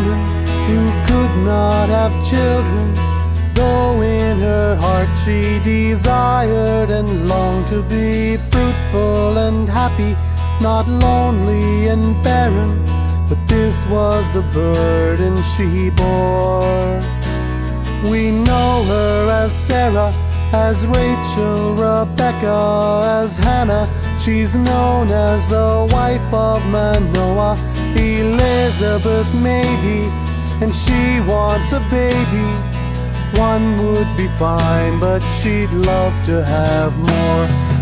woman who could not have children, though in her heart she desired and longed to be fruitful and happy, not lonely and barren. But this was the burden she bore. We know her as Sarah, as Rachel, Rebecca, as Hannah. She's known as the wife of Manoah. Elizabeth maybe, and she wants a baby. One would be fine, but she'd love to have more.